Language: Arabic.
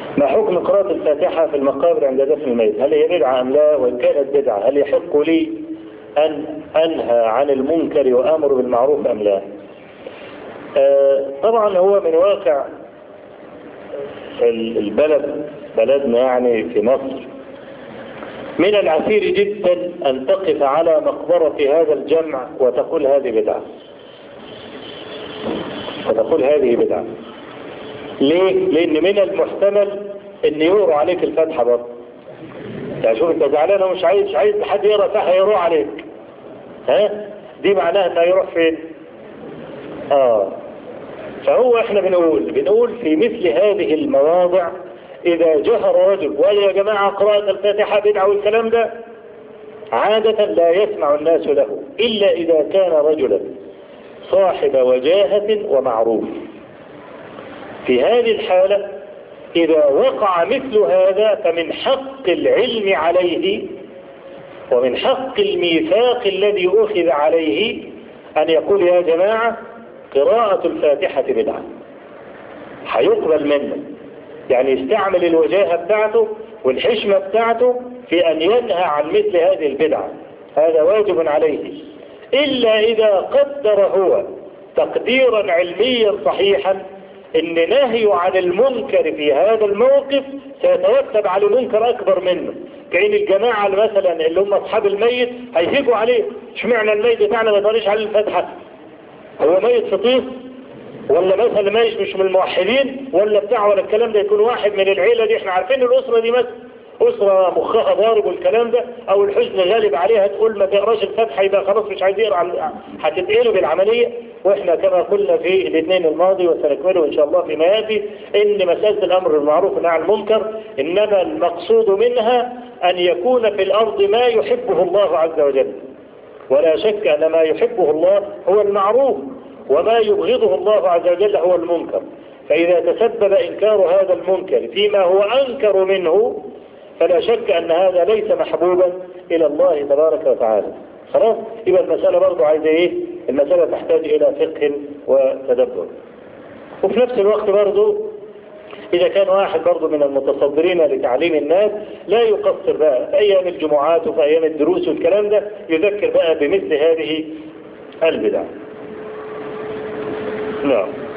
ما حكم قراءة الفاتحة في المقابر عند دفن الميت؟ هل هي بدعة أم لا؟ وإن كانت بدعة هل يحق لي أن أنهى عن المنكر وآمر بالمعروف أم لا؟ طبعا هو من واقع بلدنا يعني في مصر من العسير جدا أن تقف على مقبرة هذا الجمع وتقول هذه بدعة. ليه؟ لأن من المحتمل أن يقروا عليك الفاتحة برضه. يعني شوف أنت زعلان ومش عايز حد يقرأ فاتحة يقرأ عليك. دي معناها أنه يروح فين؟ فهو احنا بنقول في مثل هذه المواضع إذا جهر رجل وقال يا جماعة قراءة الفاتحة بدعة والكلام ده، عادة لا يسمع الناس له إلا إذا كان رجلا صاحب وجاهة ومعروف. في هذه الحالة إذا وقع مثل هذا فمن حق العلم عليه ومن حق الميثاق الذي أخذ عليه أن يقول يا جماعة قراءة الفاتحة بدعة، هيقبل منه. يعني يستعمل الوجاهة بتاعته والحشمة بتاعته في أن ينهى عن مثل هذه البدعة، هذا واجب عليه. إلا إذا قدر هو تقديرا علميا صحيحا إن نهي عن المنكر في هذا الموقف سيترتب على منكر أكبر منه، كأن الجماعة مثلا اللي هم أصحاب الميت هيهيجوا عليه، اشمعنى الميت بتاعنا ما يطريش عليه الفاتحة؟ هو ميت فطيس ولا مثلا ميت مش من الموحدين ولا بتاع ولا الكلام ده؟ يكون واحد من العيلة دي، احنا عارفين الأسرة دي مثلا أسرة مخها ضارب والكلام ده، أو الحزن غالب عليها تقول ما تقراش الفاتحة يبقى خلاص مش عايز يقرا، هتتقلب العملية. واحنا كما قلنا في الاثنين الماضي وسنكمله إن شاء الله فيما يأتي إن مسألة الأمر بالمعروف والنهي عن المنكر إنما المقصود منها أن يكون في الأرض ما يحبه الله عز وجل، ولا شك أن ما يحبه الله هو المعروف وما يبغضه الله عز وجل هو المنكر. فإذا تسبب إنكار هذا المنكر فيما هو أنكر منه فلا شك أن هذا ليس محبوبا إلى الله تبارك وتعالى. خلاص؟ يبقى المسألة برضو عايزة إيه؟ المسألة تحتاج إلى فقه وتدبر. وفي نفس الوقت برضو إذا كان واحد برضو من المتصدرين لتعليم الناس لا يقصر بقى في أيام الجمعات وفي أيام الدروس والكلام ده، يذكر بقى بمثل هذه البدع. نعم.